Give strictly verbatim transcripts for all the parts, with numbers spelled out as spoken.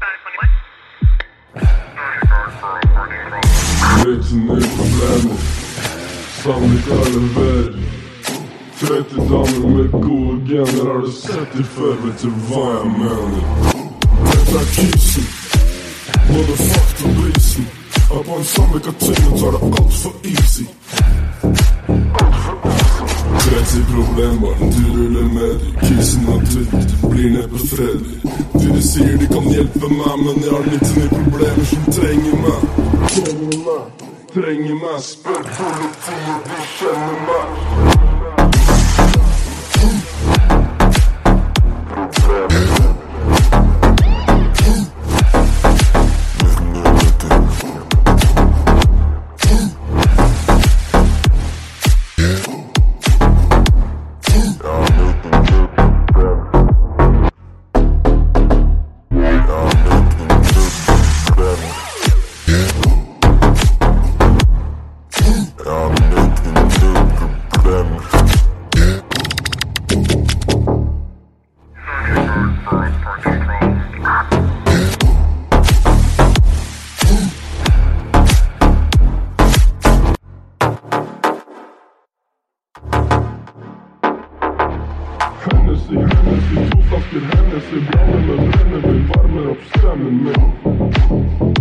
Vet ni problemet? Sannlik alle vær. tretti damer med gode gener. Har du sett de før? Vet du hva jeg mener? Dette er kisen, både fakt og brisen. Er på en samme kartøyne tar det alt for easy. tretti problemer, de ruller med de. Kisen har tynt, blir neppe fredig. De sier de kan hjelpe meg, men jeg har nittini problemer som trenger meg. Trenger meg, trenger meg. Spør politiet, de kjenner meg. Hennessy, Hennessy, to flasker Hennessy. Blander med brennevin, varmer opp stemmen min.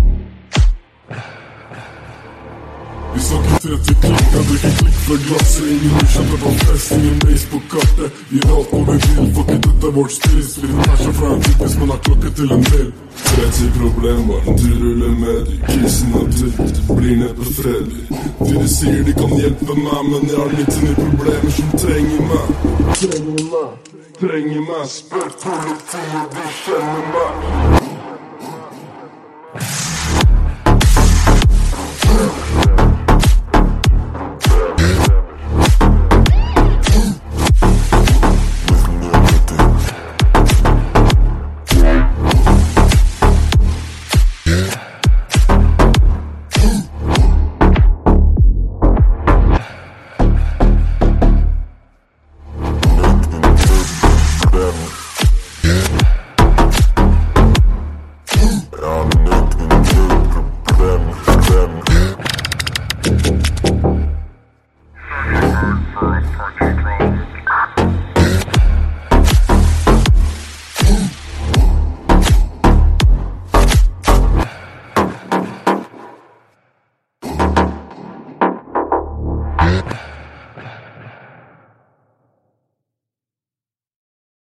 Vi snakker tretti klikk, jeg drikker klikk fra glasset. Ingen ukjente på fest, ingen base på kartet. Gir alt hvor vi vil, for ikke dette er vårt stil. Spiller perser fra en typisk, men har klokke til en mil. tretti problemer, de ruller med de. Kisen er tynt, blir neppe fredig. De sier de kan hjelpe meg, men jeg har nittini problemer som trenger meg. Trenger meg, trenger meg. Spør politiet, de kjenner meg. Yeah.